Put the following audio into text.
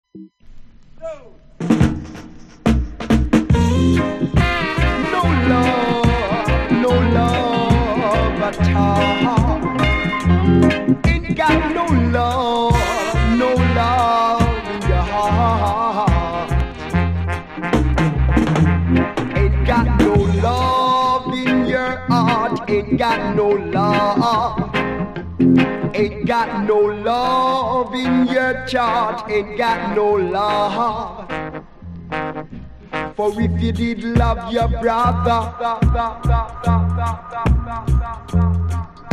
No love, no love at all. Ain't got no love, no love in your heart. Ain't got no love in your heart. Ain't got no love. Ain't got no love in your chart. Ain't got no love. For if you did love your brother,